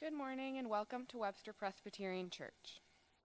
Good morning and welcome to Webster Presbyterian Church.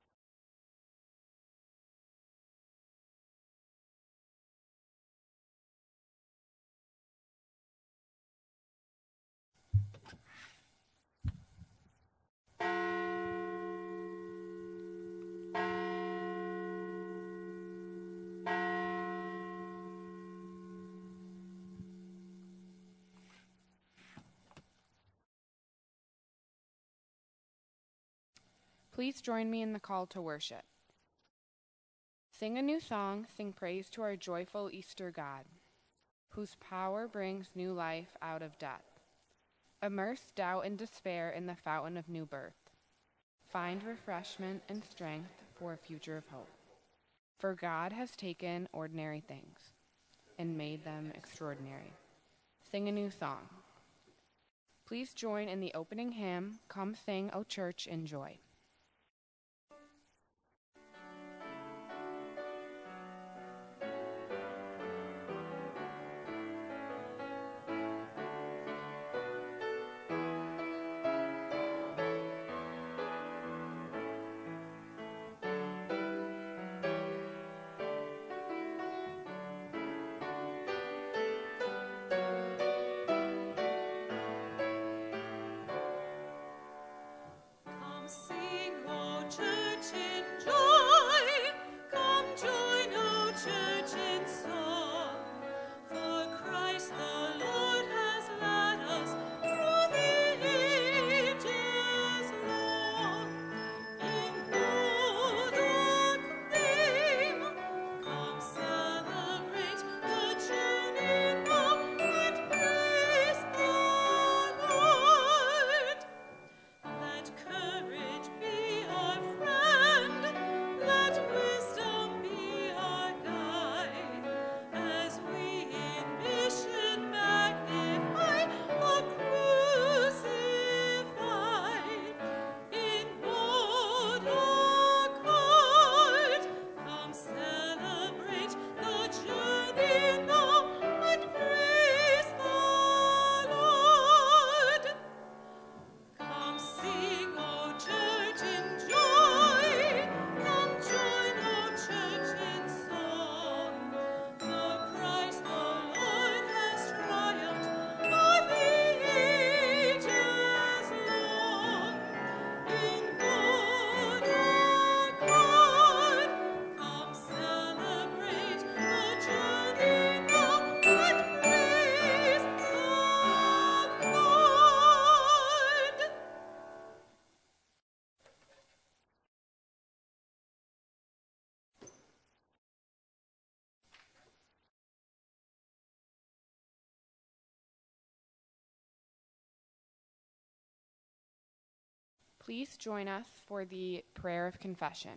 Please join me in the call to worship. Sing a new song, sing praise to our joyful Easter God, whose power brings new life out of death. Immerse doubt and despair in the fountain of new birth. Find refreshment and strength for a future of hope. For God has taken ordinary things and made them extraordinary. Sing a new song. Please join in the opening hymn, Come Sing, O Church, in Joy. Please join us for the prayer of confession.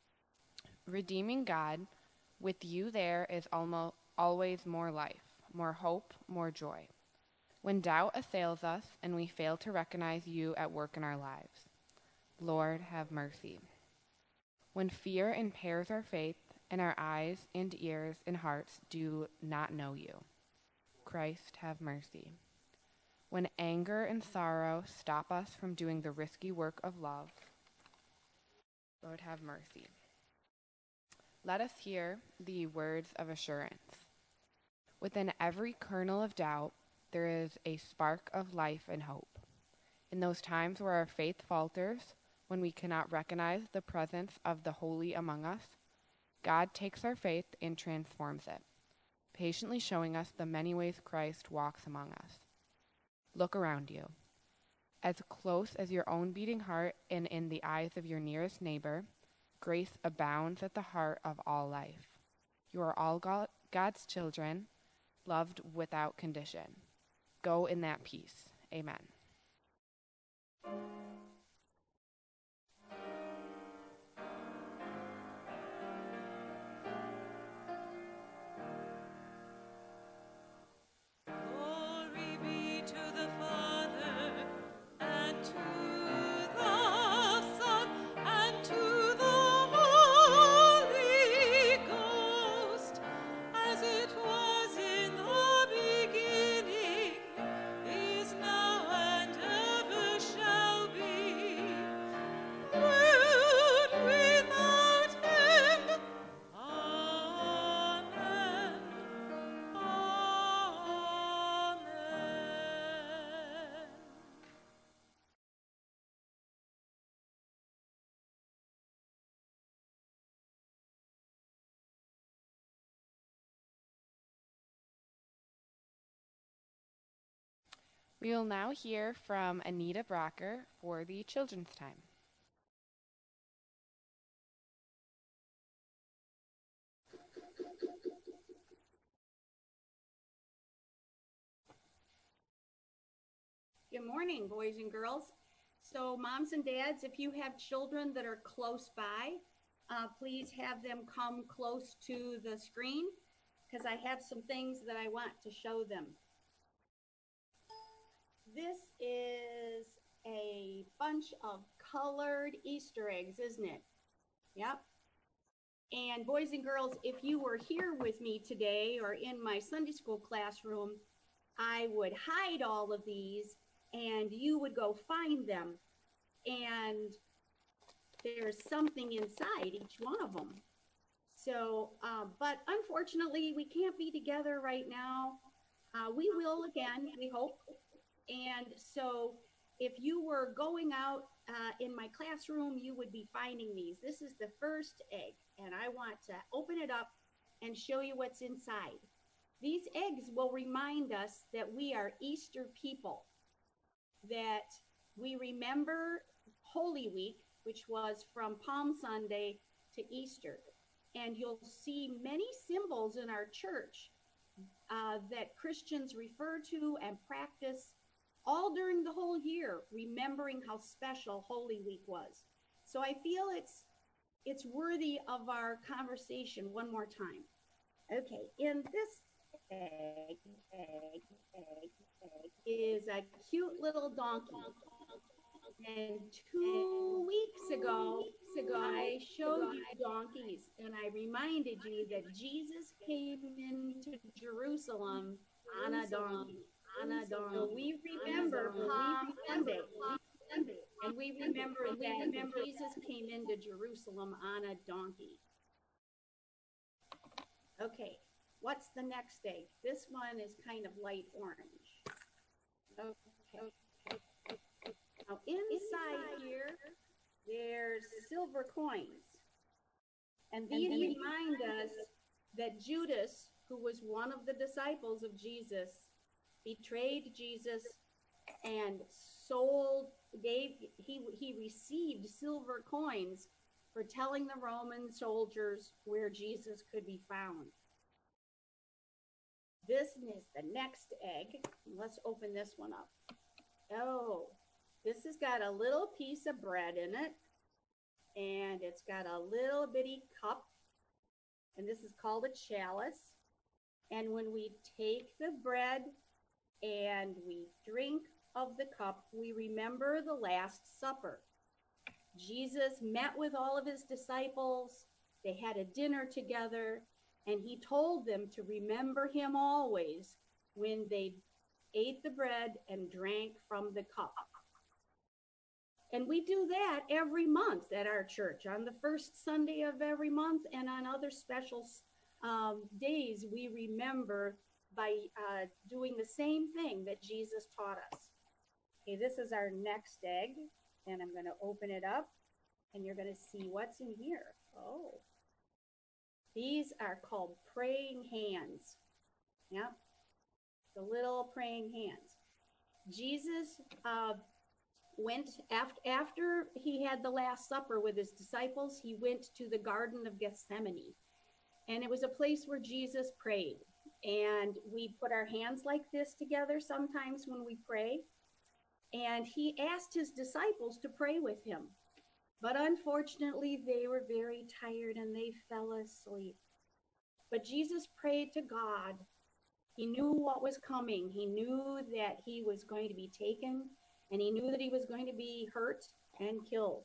Redeeming God, with you there is always more life, more hope, more joy. When doubt assails us and we fail to recognize you at work in our lives, Lord, have mercy. When fear impairs our faith and our eyes and ears and hearts do not know you, Christ, have mercy. When anger and sorrow stop us from doing the risky work of love, Lord, have mercy. Let us hear the words of assurance. Within every kernel of doubt, there is a spark of life and hope. In those times where our faith falters, when we cannot recognize the presence of the holy among us, God takes our faith and transforms it, patiently showing us the many ways Christ walks among us. Look around you. As close as your own beating heart and in the eyes of your nearest neighbor, grace abounds at the heart of all life. You are all God's children, loved without condition. Go in that peace. Amen. Beginning, is now and ever shall be. We will now hear from Anita Brocker for the children's time. Good morning, boys and girls. So moms and dads, if you have children that are close by, please have them come close to the screen because I have some things that I want to show them. This is a bunch of colored Easter eggs, isn't it? Yep. And boys and girls, if you were here with me today or in my Sunday school classroom, I would hide all of these and you would go find them. And there's something inside each one of them. So, but unfortunately, we can't be together right now. We will again, we hope. And so if you were going out in my classroom, you would be finding these. This is the first egg, and I want to open it up and show you what's inside. These eggs will remind us that we are Easter people, that we remember Holy Week, which was from Palm Sunday to Easter. And you'll see many symbols in our church that Christians refer to and practice all during the whole year, remembering how special Holy Week was. So I feel it's worthy of our conversation one more time. Okay, in this egg is a cute little donkey. And 2 weeks ago, I showed you donkeys, and I reminded you that Jesus came into Jerusalem on a donkey. So we remember Palm Sunday, and we remember that Jesus came into Jerusalem on a donkey. Okay, what's the next egg? This one is kind of light orange. Okay. Now inside here, there's silver coins. And these remind us that Judas, who was one of the disciples of Jesus, betrayed Jesus and he received silver coins for telling the Roman soldiers where Jesus could be found. This is the next egg. Let's open this one up. Oh, this has got a little piece of bread in it, and it's got a little bitty cup, and this is called a chalice. And when we take the bread and we drink of the cup, we remember the Last Supper. Jesus met with all of his disciples. They had a dinner together, and he told them to remember him always when they ate the bread and drank from the cup. And we do that every month at our church, on the first Sunday of every month, and on other special days, we remember by doing the same thing that Jesus taught us. Okay, this is our next egg, and I'm going to open it up, and you're going to see what's in here. Oh, these are called praying hands. Yeah, the little praying hands. Jesus went after he had the Last Supper with his disciples. He went to the Garden of Gethsemane, and it was a place where Jesus prayed. And we put our hands like this together sometimes when we pray. And he asked his disciples to pray with him. But unfortunately, they were very tired and they fell asleep. But Jesus prayed to God. He knew what was coming. He knew that he was going to be taken, and he knew that he was going to be hurt and killed.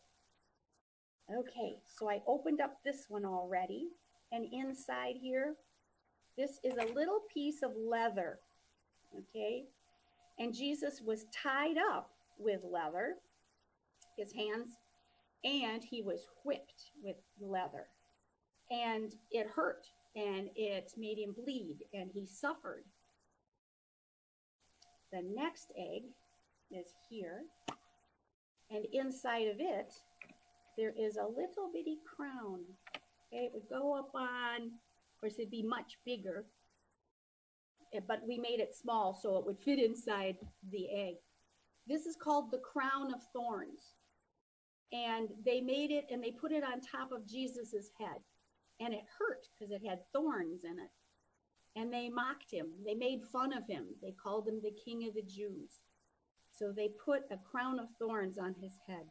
Okay, so I opened up this one already. And inside here, this is a little piece of leather, okay? And Jesus was tied up with leather, his hands, and he was whipped with leather. And it hurt, and it made him bleed, and he suffered. The next egg is here, and inside of it, there is a little bitty crown. Okay, it would go up on, of course, it'd be much bigger. but we made it small so it would fit inside the egg. This is called the crown of thorns. And they made it and they put it on top of Jesus's head. And it hurt because it had thorns in it. And they mocked him. They made fun of him. They called him the King of the Jews. So they put a crown of thorns on his head.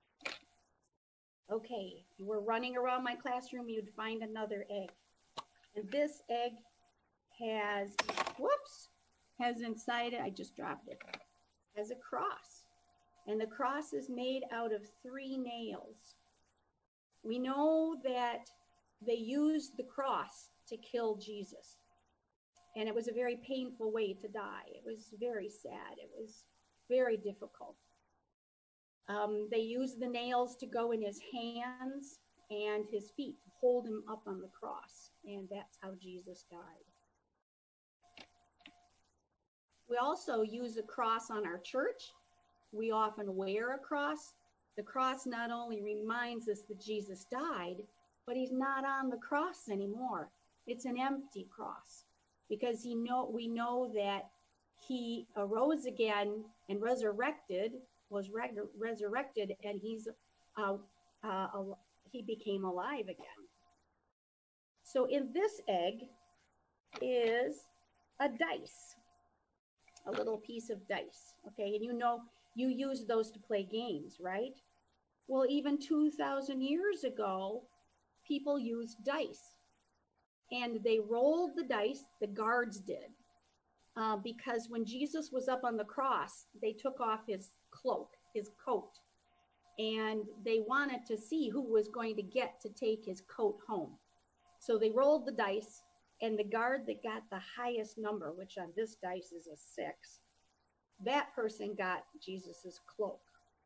Okay, if you were running around my classroom, you'd find another egg. And this egg has, has inside it, I just dropped it, has a cross. And the cross is made out of 3 nails. We know that they used the cross to kill Jesus. And it was a very painful way to die. It was very sad. It was very difficult. They used the nails to go in his hands and his feet to hold him up on the cross. And that's how Jesus died. We also use a cross on our church. We often wear a cross. The cross not only reminds us that Jesus died, but he's not on the cross anymore. It's an empty cross because we know that he arose again and resurrected, and he became alive again. So in this egg is a dice, a little piece of dice, okay? And you use those to play games, right? Well, even 2,000 years ago, people used dice. And they rolled the dice, the guards did, because when Jesus was up on the cross, they took off his cloak, his coat, and they wanted to see who was going to get to take his coat home. So they rolled the dice, and the guard that got the highest number, which on this dice is a 6, that person got Jesus's cloak.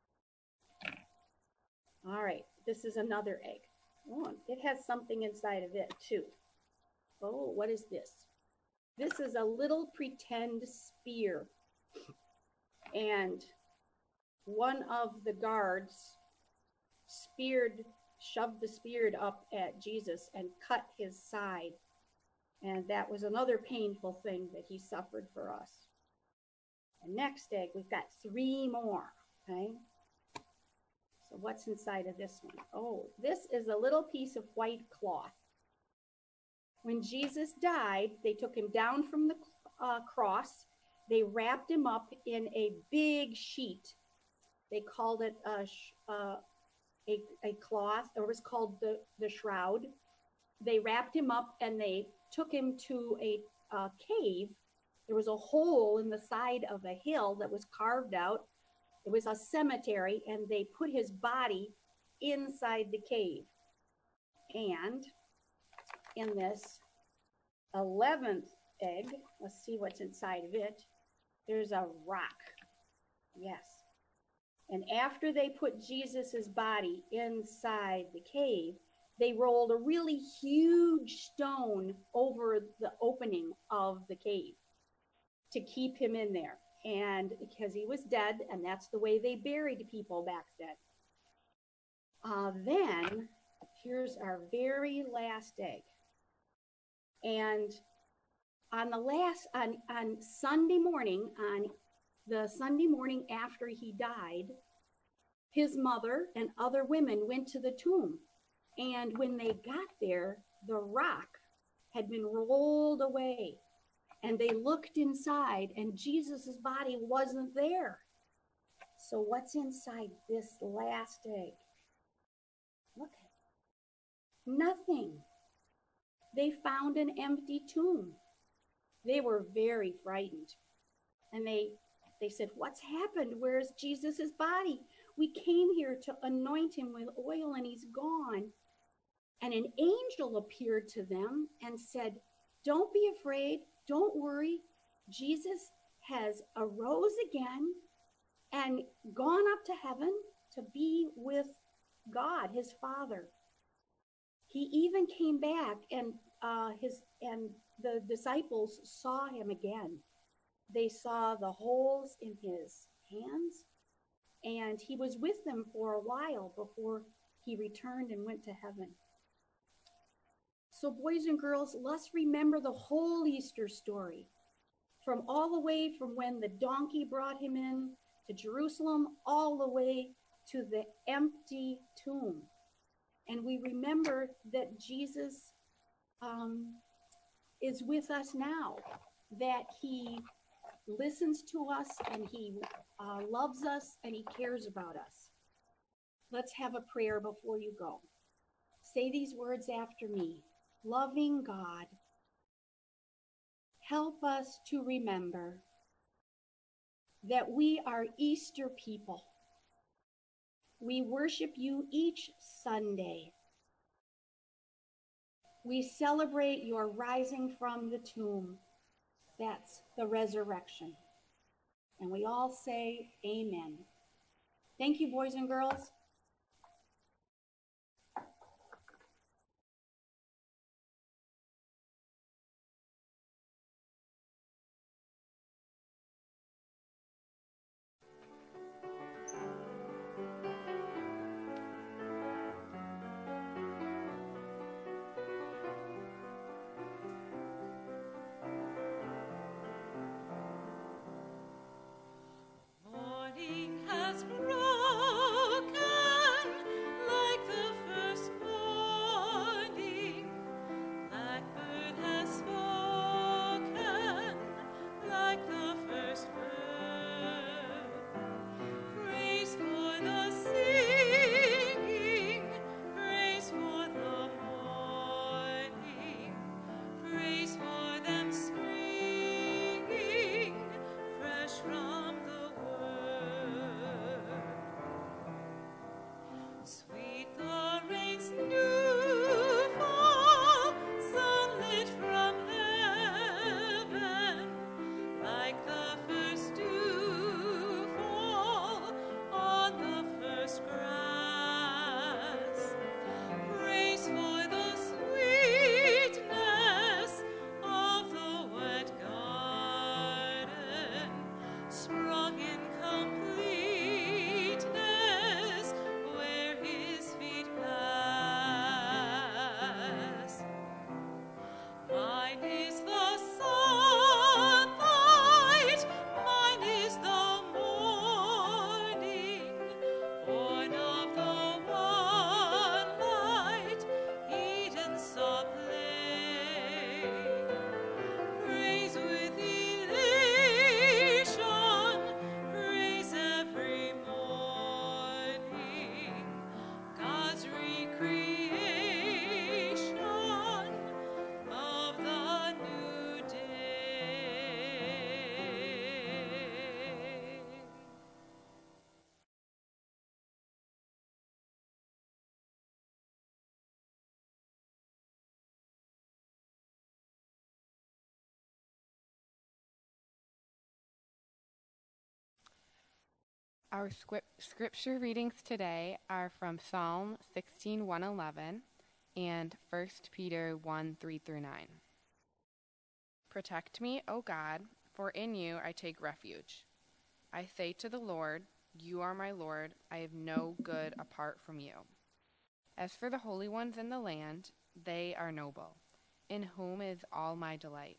All right, this is another egg. Oh, it has something inside of it too. Oh, what is this? This is a little pretend spear. And one of the guards shoved the spear up at Jesus and cut his side. And that was another painful thing that he suffered for us. And next egg, we've got 3 more, okay? So what's inside of this one? Oh, this is a little piece of white cloth. When Jesus died, they took him down from the cross. They wrapped him up in a big sheet. They called it a cloth, or it was called the shroud. They wrapped him up and they took him to a cave. There was a hole in the side of a hill that was carved out. It was a cemetery, and they put his body inside the cave. And in this 11th egg, let's see what's inside of it, there's a rock. Yes. And after they put Jesus's body inside the cave, they rolled a really huge stone over the opening of the cave to keep him in there. And because he was dead, and that's the way they buried people back then. Then here's our very last egg. And on Sunday morning, on the Sunday morning after he died, his mother and other women went to the tomb. And when they got there, the rock had been rolled away. And they looked inside, and Jesus's body wasn't there. So what's inside this last egg? Look at it. Nothing. They found an empty tomb. They were very frightened. And they said, "What's happened? Where's Jesus's body? We came here to anoint him with oil, and he's gone." And an angel appeared to them and said, "Don't be afraid. Don't worry. Jesus has arose again and gone up to heaven to be with God, his Father." He even came back, and the disciples saw him again. They saw the holes in his hands, and he was with them for a while before he returned and went to heaven. So boys and girls, let's remember the whole Easter story. from all the way from when the donkey brought him in to Jerusalem, all the way to the empty tomb. And we remember that Jesus is with us now, that he listens to us and he loves us and he cares about us. Let's have a prayer before you go. Say these words after me. Loving God, help us to remember that we are Easter people. We worship you each Sunday. We celebrate your rising from the tomb. That's the resurrection. And we all say amen. Thank you, boys and girls. Morning has broken like the first morning. Blackbird has spoken like the first bird. Praise for the singing, praise for the morning, praise for them springing fresh from the word. Sweet the rain's new fall, sunlit from heaven, like the first dew fall on the first grass. Praise for the sweetness of the wet garden, sprung in completeness where his feet pass. Mine is the sunlight, mine is the morning, born of the one light Eden saw play. Praise with elation, praise every morning, God's recreation of the new day. Our scripture readings today are from Psalm 16:1-11 and 1 Peter 1:3-9. Protect me, O God, for in you I take refuge. I say to the Lord, you are my Lord, I have no good apart from you. As for the holy ones in the land, they are noble, in whom is all my delight.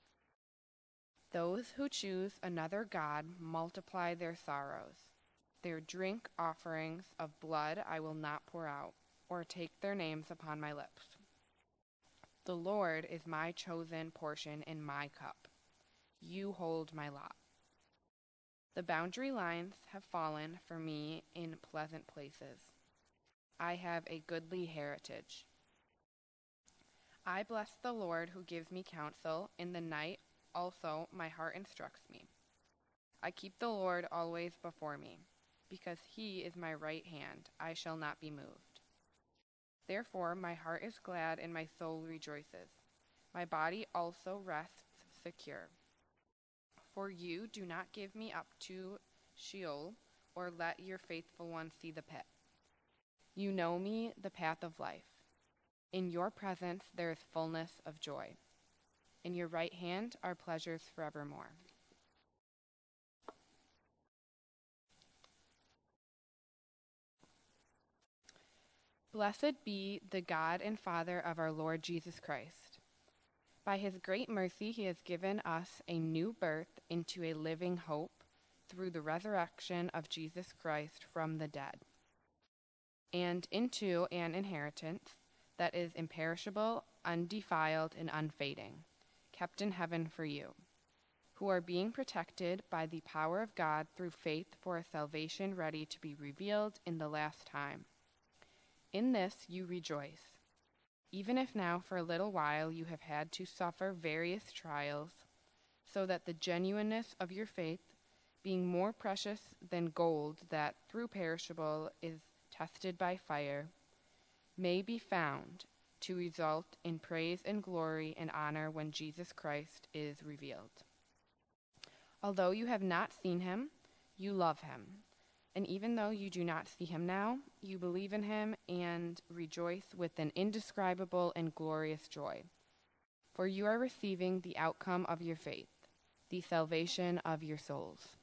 Those who choose another God multiply their sorrows. Their drink offerings of blood I will not pour out, or take their names upon my lips. The Lord is my chosen portion in my cup. You hold my lot. The boundary lines have fallen for me in pleasant places. I have a goodly heritage. I bless the Lord who gives me counsel. In the night also my heart instructs me. I keep the Lord always before me. Because he is my right hand, I shall not be moved. Therefore my heart is glad and my soul rejoices. My body also rests secure. For you do not give me up to Sheol, or let your faithful one see the pit. You know me, the path of life. In your presence there is fullness of joy. In your right hand are pleasures forevermore. Blessed be the God and Father of our Lord Jesus Christ. By his great mercy, he has given us a new birth into a living hope through the resurrection of Jesus Christ from the dead, and into an inheritance that is imperishable, undefiled, and unfading, kept in heaven for you, who are being protected by the power of God through faith for a salvation ready to be revealed in the last time. In this you rejoice, even if now for a little while you have had to suffer various trials, so that the genuineness of your faith, being more precious than gold that through perishable is tested by fire, may be found to result in praise and glory and honor when Jesus Christ is revealed. Although you have not seen him, you love him. And even though you do not see him now, you believe in him and rejoice with an indescribable and glorious joy. For you are receiving the outcome of your faith, the salvation of your souls.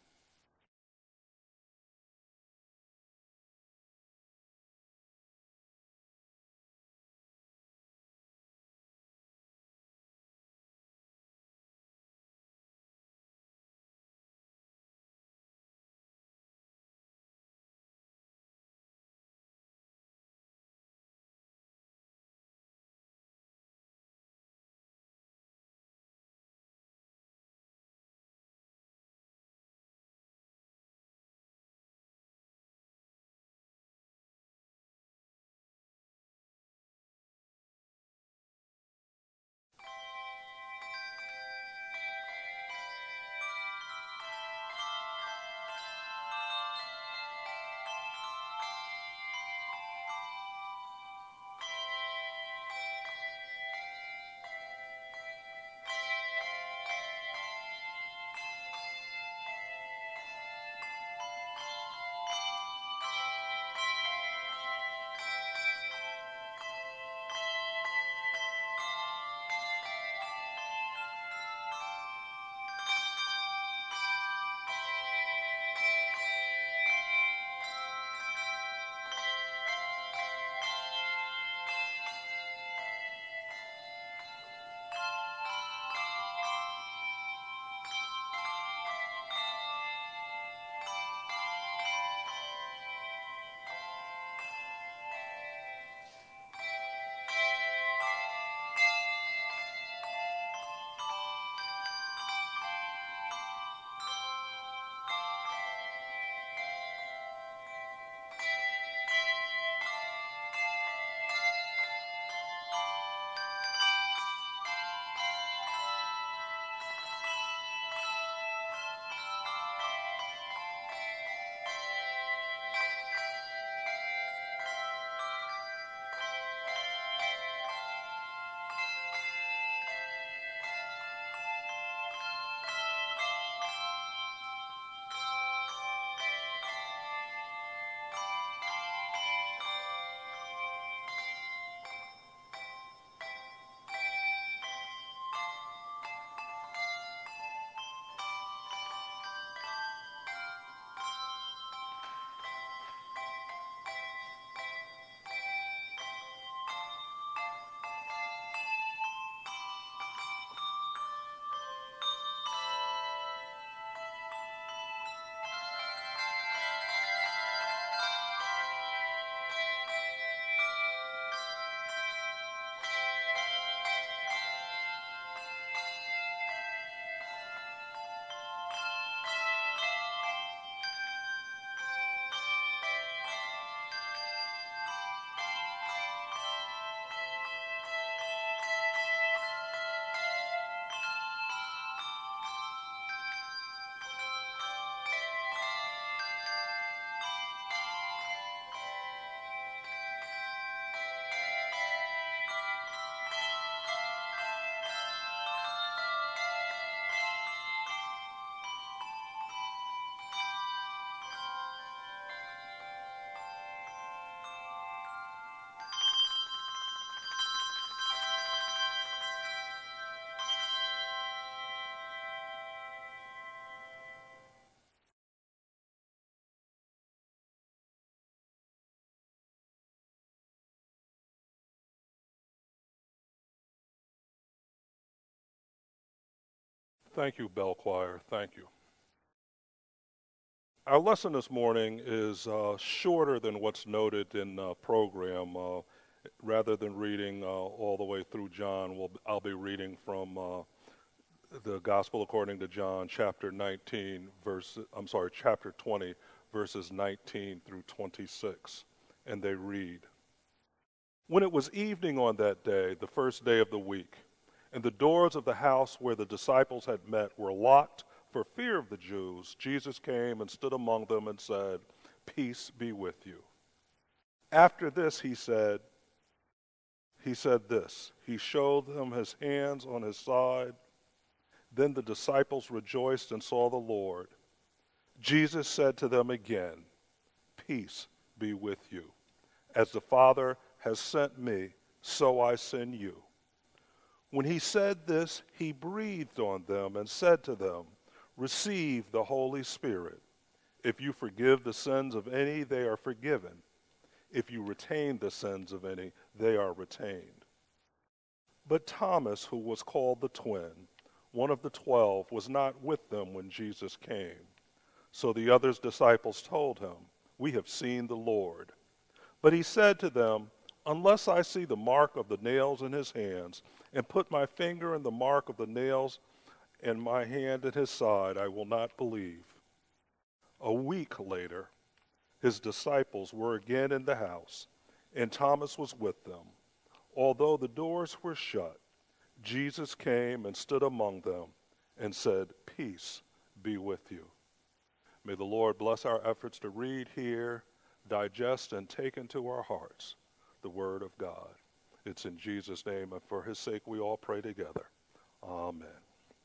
Thank you, Bell Choir. Thank you. Our lesson this morning is shorter than what's noted in the program. Rather than reading all the way through John, I'll be reading from the Gospel according to John, chapter 20, verses 19 through 26. And they read, "When it was evening on that day, the first day of the week, and the doors of the house where the disciples had met were locked for fear of the Jews, Jesus came and stood among them and said, 'Peace be with you.' After this, he said this. He showed them his hands on his side. Then the disciples rejoiced and saw the Lord. Jesus said to them again, 'Peace be with you. As the Father has sent me, so I send you.' When he said this, he breathed on them and said to them, 'Receive the Holy Spirit. If you forgive the sins of any, they are forgiven. If you retain the sins of any, they are retained.' But Thomas, who was called the twin, one of the 12, was not with them when Jesus came. So the other disciples told him, 'We have seen the Lord.' But he said to them, 'Unless I see the mark of the nails in his hands, and put my finger in the mark of the nails and my hand in his side, I will not believe.' A week later, his disciples were again in the house, and Thomas was with them. Although the doors were shut, Jesus came and stood among them and said, 'Peace be with you.'" May the Lord bless our efforts to read, hear, digest, and take into our hearts the Word of God. It's in Jesus' name, and for his sake we all pray together. Amen.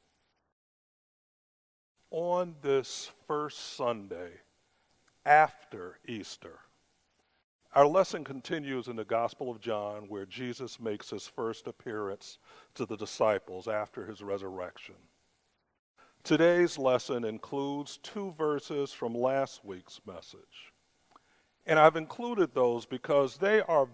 On this first Sunday after Easter, our lesson continues in the Gospel of John, where Jesus makes his first appearance to the disciples after his resurrection. Today's lesson includes 2 verses from last week's message. And I've included those because they are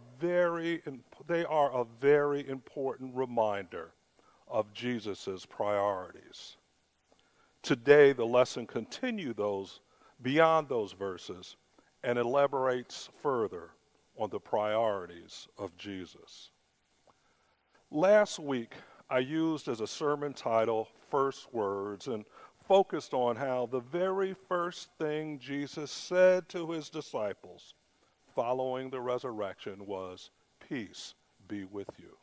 a very important reminder of Jesus' priorities. Today, the lesson continues beyond those verses and elaborates further on the priorities of Jesus. Last week, I used as a sermon title First Words and focused on how the very first thing Jesus said to his disciples following the resurrection was, "Peace be with you."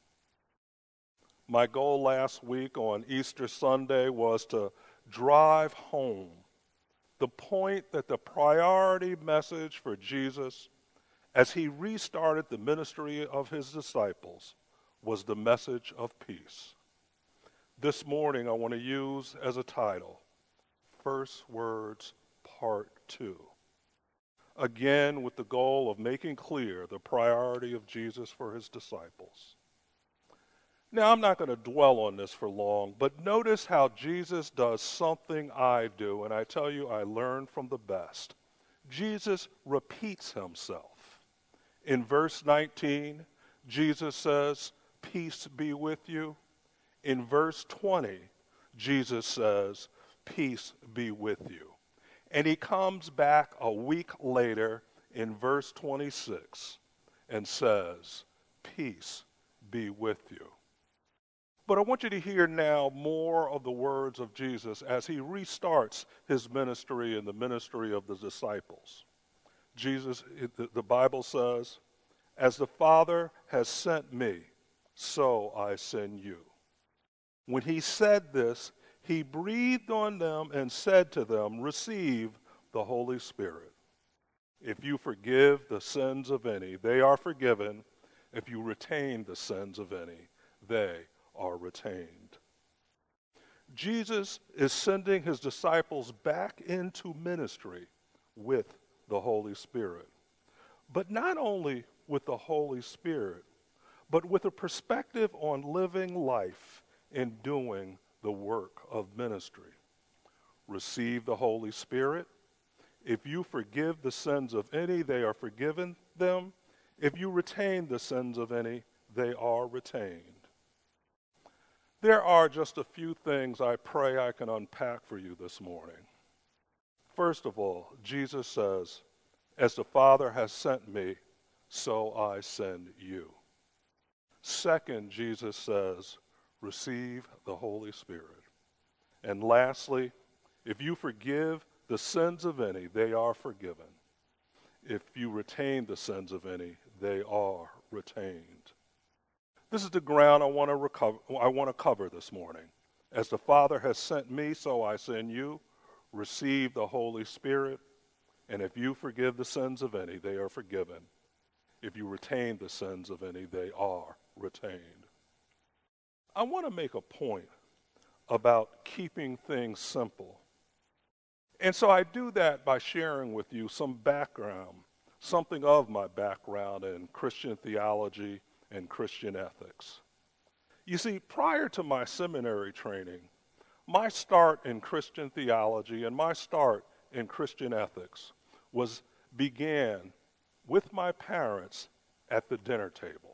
My goal last week on Easter Sunday was to drive home the point that the priority message for Jesus as he restarted the ministry of his disciples was the message of peace. This morning I want to use as a title, First Words, Part 2. Again, with the goal of making clear the priority of Jesus for his disciples. Now, I'm not going to dwell on this for long, but notice how Jesus does something I do, and I tell you, I learn from the best. Jesus repeats himself. In verse 19, Jesus says, "Peace be with you." In verse 20, Jesus says, "Peace be with you." And he comes back a week later in verse 26 and says, "Peace be with you." But I want you to hear now more of the words of Jesus as he restarts his ministry and the ministry of the disciples. Jesus, the Bible says, "As the Father has sent me, so I send you." When he said this, he breathed on them and said to them, "Receive the Holy Spirit. If you forgive the sins of any, they are forgiven. If you retain the sins of any, they are retained." Jesus is sending his disciples back into ministry with the Holy Spirit. But not only with the Holy Spirit, but with a perspective on living life and doing the work of ministry. Receive the Holy Spirit. If you forgive the sins of any, they are forgiven them. If you retain the sins of any, they are retained. There are just a few things I pray I can unpack for you this morning. First of all, Jesus says, as the Father has sent me, so I send you. Second, Jesus says, receive the Holy Spirit. And lastly, if you forgive the sins of any, they are forgiven. If you retain the sins of any, they are retained. This is the ground I want to cover this morning. As the Father has sent me, so I send you. Receive the Holy Spirit. And if you forgive the sins of any, they are forgiven. If you retain the sins of any, they are retained. I want to make a point about keeping things simple. And so I do that by sharing with you some background, something of my background in Christian theology and Christian ethics. You see, prior to my seminary training, my start in Christian theology and my start in Christian ethics began with my parents at the dinner table.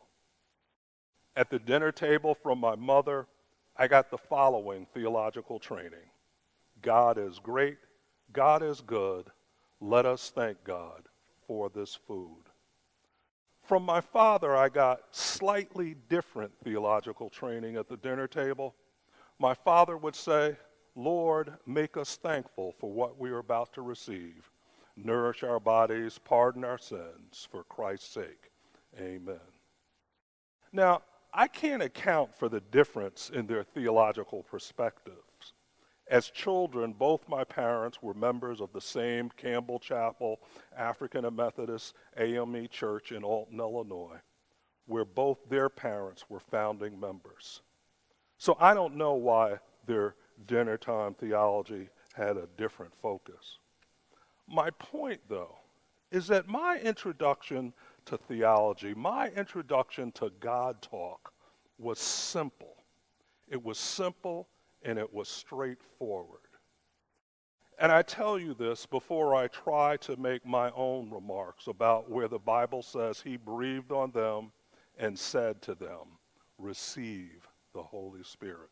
At the dinner table from my mother, I got the following theological training. God is great, God is good, let us thank God for this food. From my father, I got slightly different theological training at the dinner table. My father would say, Lord, make us thankful for what we are about to receive. Nourish our bodies, pardon our sins, for Christ's sake. Amen. Now, I can't account for the difference in their theological perspectives. As children, both my parents were members of the same Campbell Chapel African and Methodist AME Church in Alton, Illinois, where both their parents were founding members. So I don't know why their dinner time theology had a different focus. My point, though, is that my introduction to theology, my introduction to God talk was simple. It was simple and it was straightforward. And I tell you this before I try to make my own remarks about where the Bible says he breathed on them and said to them, receive the Holy Spirit.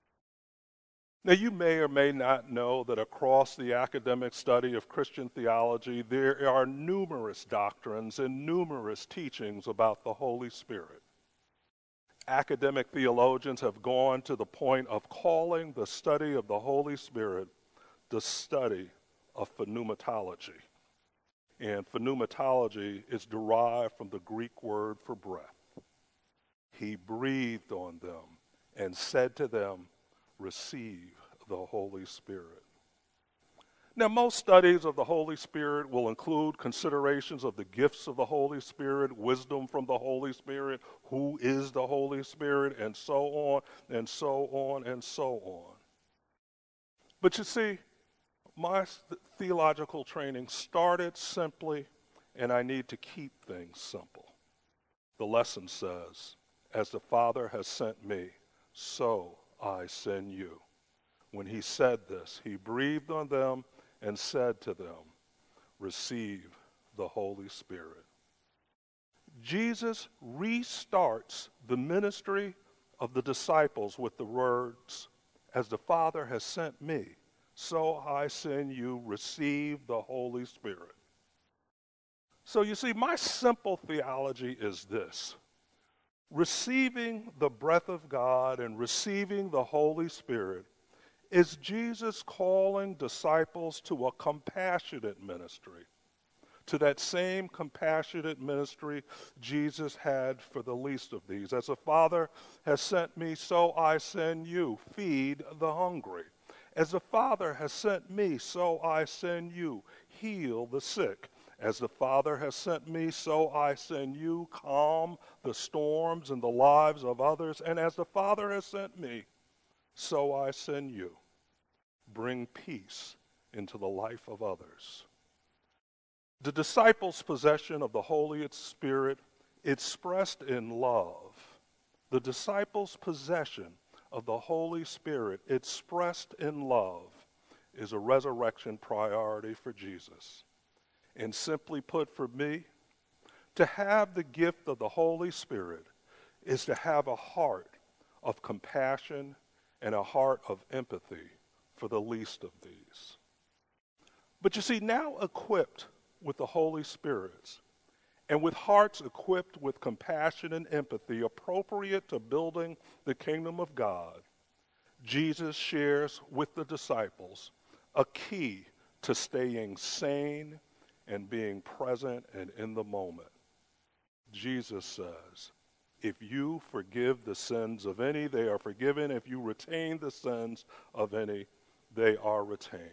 Now, you may or may not know that across the academic study of Christian theology, there are numerous doctrines and numerous teachings about the Holy Spirit. Academic theologians have gone to the point of calling the study of the Holy Spirit the study of phenomenology. And phenomenology is derived from the Greek word for breath. He breathed on them and said to them, receive the Holy Spirit. Now, most studies of the Holy Spirit will include considerations of the gifts of the Holy Spirit, wisdom from the Holy Spirit, who is the Holy Spirit, and so on, and so on, and so on. But you see, my theological training started simply, and I need to keep things simple. The lesson says, as the Father has sent me, so I send you. When he said this, he breathed on them and said to them, receive the Holy Spirit. Jesus restarts the ministry of the disciples with the words, as the Father has sent me, so I send you, receive the Holy Spirit. So you see, my simple theology is this. Receiving the breath of God and receiving the Holy Spirit is Jesus calling disciples to a compassionate ministry, to that same compassionate ministry Jesus had for the least of these. As the Father has sent me, so I send you. Feed the hungry. As the Father has sent me, so I send you. Heal the sick. As the Father has sent me, so I send you. Calm the storms in the lives of others. And as the Father has sent me, so I send you. Bring peace into the life of others. The disciples' possession of the Holy Spirit expressed in love. The disciples' possession of the Holy Spirit expressed in love is a resurrection priority for Jesus. And simply put, for me, to have the gift of the Holy Spirit is to have a heart of compassion and a heart of empathy for the least of these. But you see, now equipped with the Holy Spirit and with hearts equipped with compassion and empathy appropriate to building the kingdom of God, Jesus shares with the disciples a key to staying sane and being present and in the moment. Jesus says, if you forgive the sins of any, they are forgiven. If you retain the sins of any, they are retained.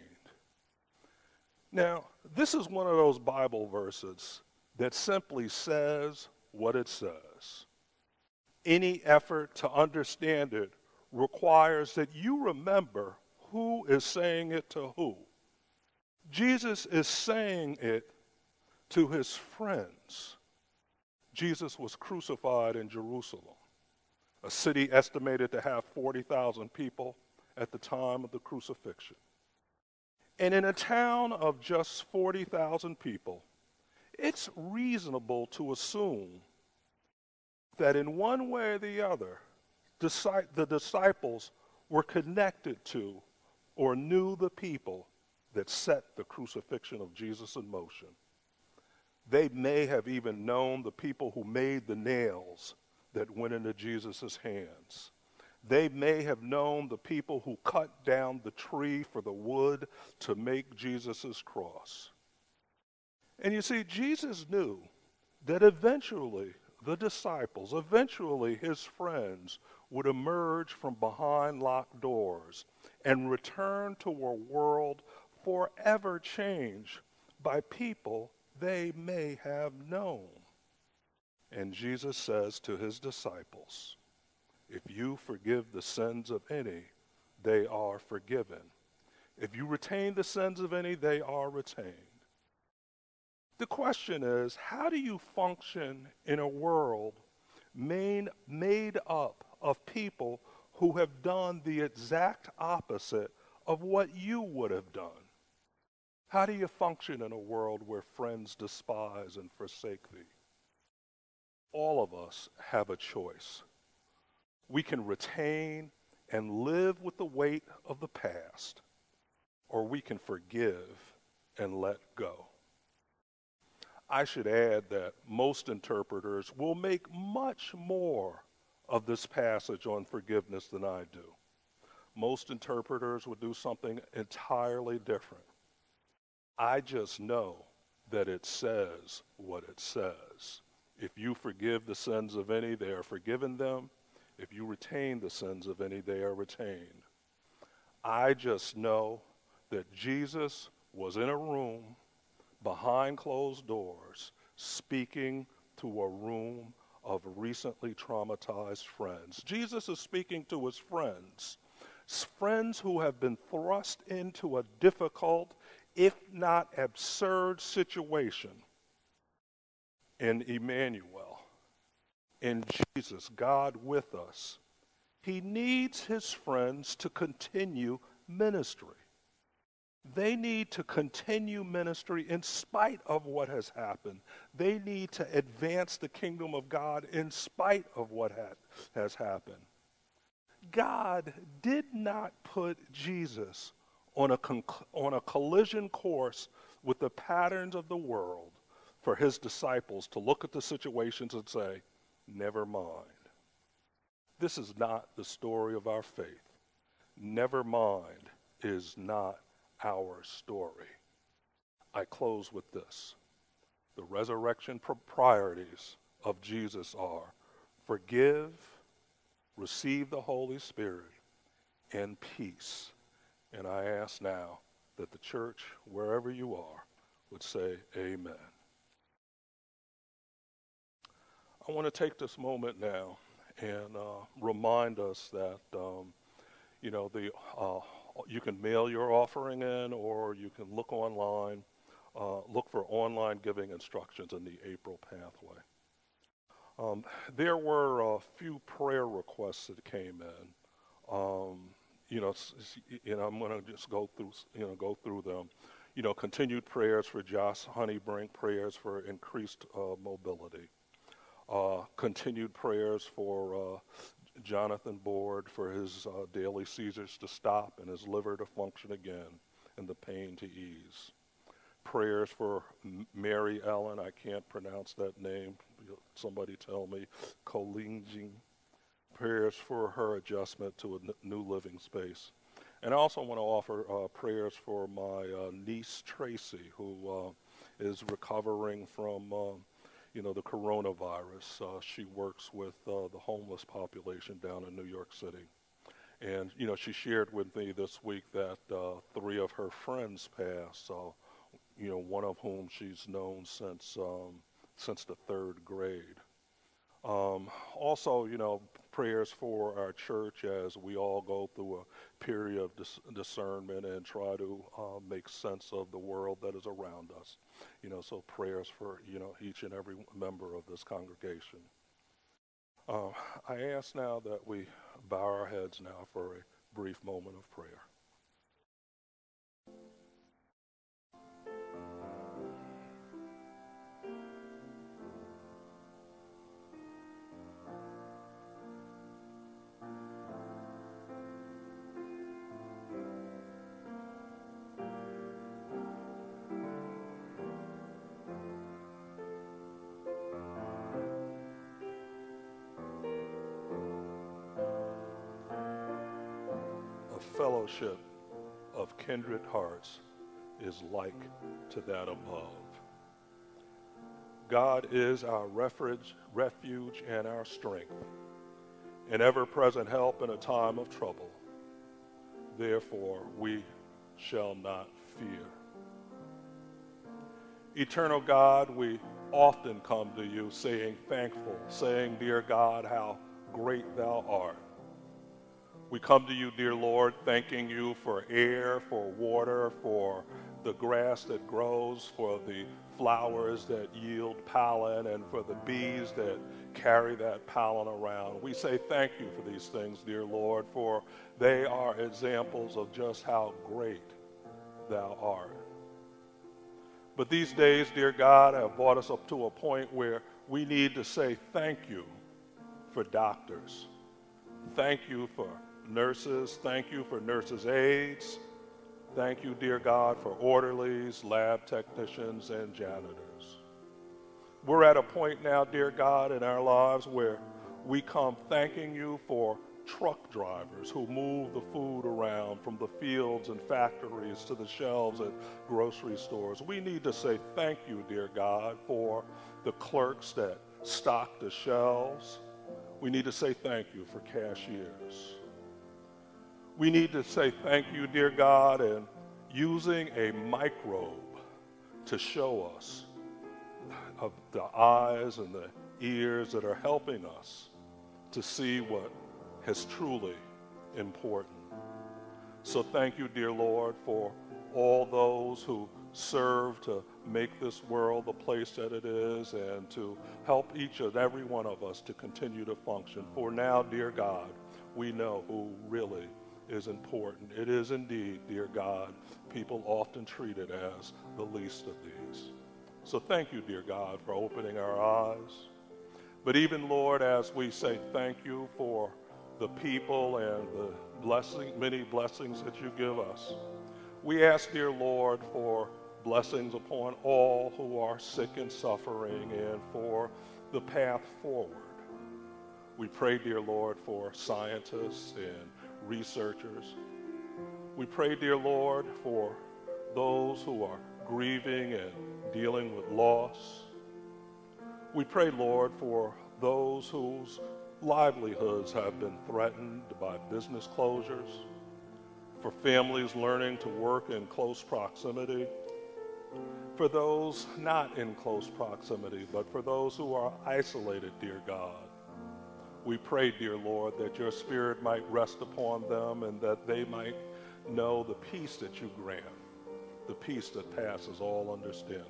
Now, this is one of those Bible verses that simply says what it says. Any effort to understand it requires that you remember who is saying it to who. Jesus is saying it to his friends. Jesus was crucified in Jerusalem, a city estimated to have 40,000 people at the time of the crucifixion. And in a town of just 40,000 people, it's reasonable to assume that in one way or the other, the disciples were connected to or knew the people that set the crucifixion of Jesus in motion. They may have even known the people who made the nails that went into Jesus' hands. They may have known the people who cut down the tree for the wood to make Jesus' cross. And you see, Jesus knew that eventually the disciples, eventually his friends, would emerge from behind locked doors and return to a world forever changed by people they may have known. And Jesus says to his disciples, if you forgive the sins of any, they are forgiven. If you retain the sins of any, they are retained. The question is, how do you function in a world made up of people who have done the exact opposite of what you would have done? How do you function in a world where friends despise and forsake thee? All of us have a choice. We can retain and live with the weight of the past, or we can forgive and let go. I should add that most interpreters will make much more of this passage on forgiveness than I do. Most interpreters would do something entirely different. I just know that it says what it says. If you forgive the sins of any, they are forgiven them. If you retain the sins of any, they are retained. I just know that Jesus was in a room behind closed doors speaking to a room of recently traumatized friends. Jesus is speaking to his friends who have been thrust into a difficult, if not absurd situation in Emmanuel, in Jesus, God with us. He needs his friends to continue ministry. They need to continue ministry in spite of what has happened. They need to advance the kingdom of God in spite of what has happened. God did not put Jesus on a collision course with the patterns of the world for his disciples to look at the situations and say, never mind. This is not the story of our faith. Never mind is not our story. I close with this. The resurrection priorities of Jesus are forgive, receive the Holy Spirit, and peace. And I ask now that the church, wherever you are, would say amen. I want to take this moment now and remind us that, you can mail your offering in, or you can look online, look for online giving instructions in the April pathway. There were a few prayer requests that came in. I'm going to just go through them. Continued prayers for Josh Honeybrink, prayers for increased mobility. Continued prayers for Jonathan Board for his daily seizures to stop and his liver to function again and the pain to ease. Prayers for Mary Ellen, I can't pronounce that name, somebody tell me, Kolingjing. Prayers for her adjustment to a new living space. And I also want to offer prayers for my niece Tracy, who is recovering from the coronavirus. She works with the homeless population down in New York City. And, she shared with me this week that 3 of her friends passed, one of whom she's known since the 3rd grade. Also, prayers for our church as we all go through a period of discernment and try to make sense of the world that is around us. So prayers for, each and every member of this congregation. I ask now that we bow our heads now for a brief moment of prayer. Fellowship of kindred hearts is like to that above. God is our refuge and our strength, an ever-present help in a time of trouble. Therefore, we shall not fear. Eternal God, we often come to you saying thankful, saying, dear God, how great thou art. We come to you, dear Lord, thanking you for air, for water, for the grass that grows, for the flowers that yield pollen, and for the bees that carry that pollen around. We say thank you for these things, dear Lord, for they are examples of just how great thou art. But these days, dear God, have brought us up to a point where we need to say thank you for doctors. Thank you for nurses. Thank you for nurses' aides. Thank you, dear God, for orderlies, lab technicians, and janitors. We're at a point now, dear God, in our lives where we come thanking you for truck drivers who move the food around from the fields and factories to the shelves at grocery stores. We need to say thank you, dear God, for the clerks that stock the shelves. We need to say thank you for cashiers. We need to say thank you, dear God, in using a microbe to show us of the eyes and the ears that are helping us to see what is truly important. So thank you, dear Lord, for all those who serve to make this world the place that it is and to help each and every one of us to continue to function. For now, dear God, we know who really is important. It is indeed, dear God, people often treat it as the least of these. So thank you, dear God, for opening our eyes. But even, Lord, as we say thank you for the people and the many blessings that you give us, we ask, dear Lord, for blessings upon all who are sick and suffering and for the path forward. We pray, dear Lord, for scientists and researchers. We pray, dear Lord, for those who are grieving and dealing with loss. We pray, Lord, for those whose livelihoods have been threatened by business closures, for families learning to work in close proximity, for those not in close proximity, but for those who are isolated, dear God. We pray, dear Lord, that your Spirit might rest upon them and that they might know the peace that you grant, the peace that passes all understanding.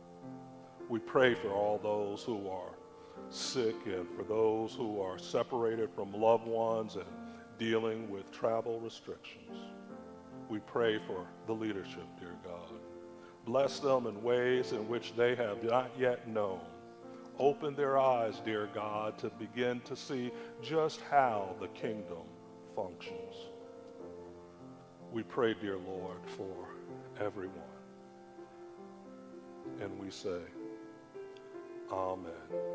We pray for all those who are sick and for those who are separated from loved ones and dealing with travel restrictions. We pray for the leadership, dear God. Bless them in ways in which they have not yet known Open their eyes, dear God, to begin to see just how the kingdom functions. We pray, dear Lord, for everyone. And we say, Amen.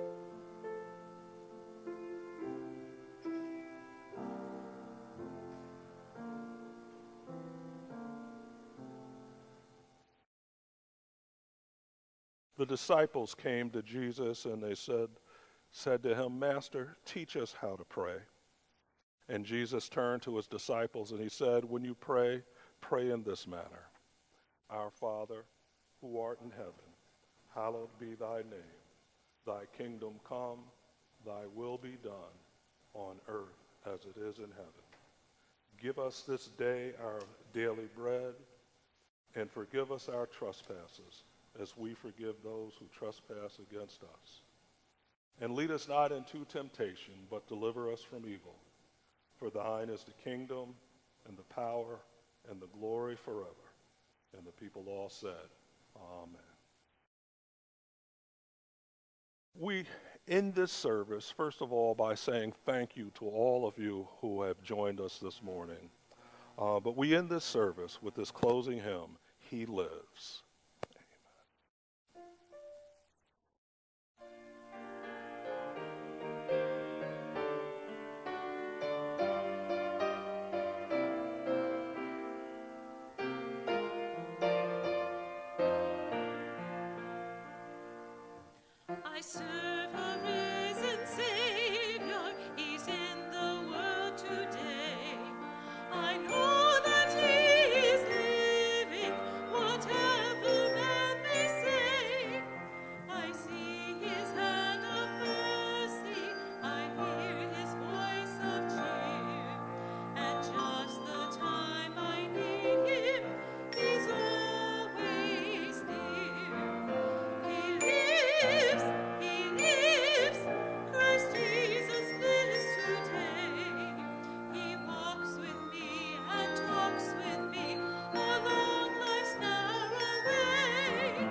The disciples came to Jesus and they said to him, Master, teach us how to pray. And Jesus turned to his disciples and he said, when you pray, pray in this manner. Our Father, who art in heaven, hallowed be thy name. Thy kingdom come, thy will be done on earth as it is in heaven. Give us this day our daily bread, and forgive us our trespasses, as we forgive those who trespass against us. And lead us not into temptation, but deliver us from evil. For thine is the kingdom, and the power, and the glory forever. And the people all said, Amen. We end this service, first of all, by saying thank you to all of you who have joined us this morning. But we end this service with this closing hymn, He Lives. I serve a risen Savior, He's in the world today. I know that He is living, whatever man may say. I see His hand of mercy, I hear His voice of cheer, and just the time I need Him, He's always near. He lives, Christ Jesus lives today. He walks with me and talks with me along life's narrow way.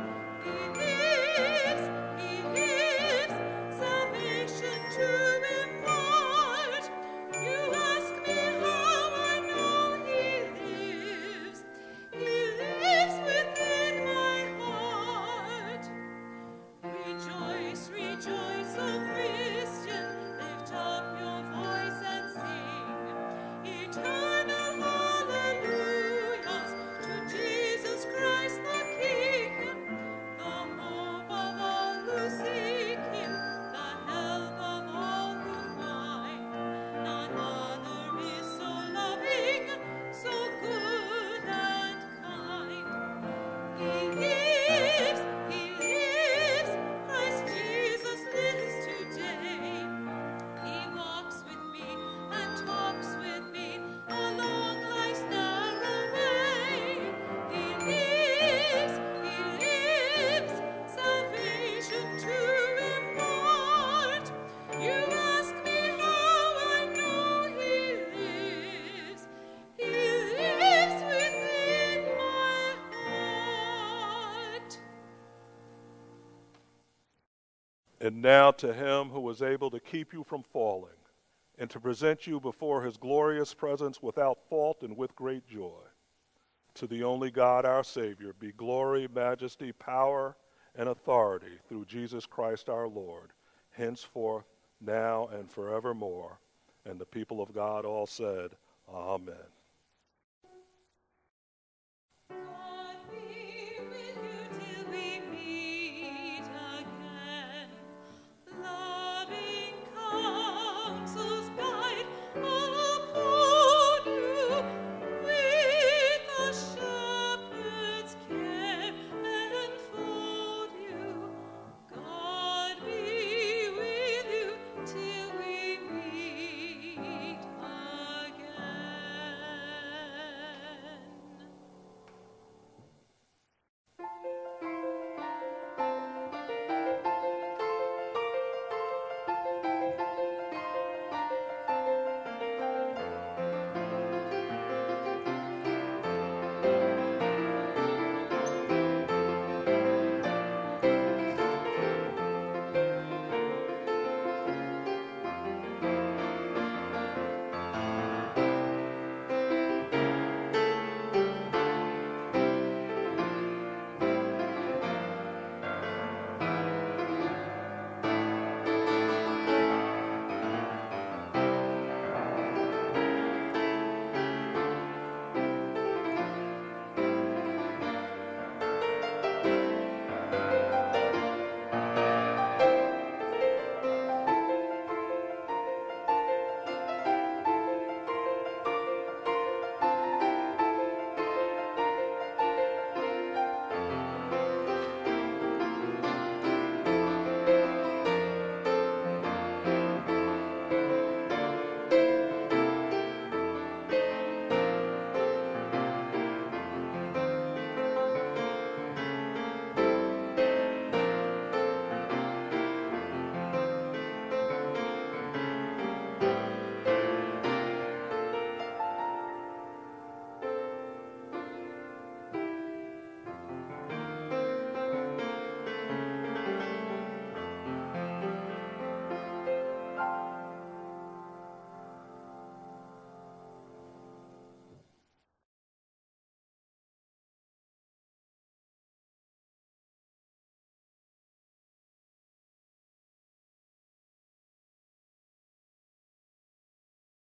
He lives, salvation to impart. You ask me how I know He lives. He lives within my heart. Rejoice, rejoice, O Christian, lift up your voice and sing eternal hallelujahs to Jesus Christ the King, the hope of all who seek Him, the help of all who find. None other is so loving, so good and kind. He lives, Christ Jesus lives today. He walks with me and talks with me along life's narrow way. He lives, salvation to impart. You ask me how I know He lives. He lives within my heart. And now to Him who is able to keep you from falling and to present you before His glorious presence without fault and with great joy. To the only God, our Savior, be glory, majesty, power, and authority through Jesus Christ our Lord, henceforth, now, and forevermore. And the people of God all said, Amen.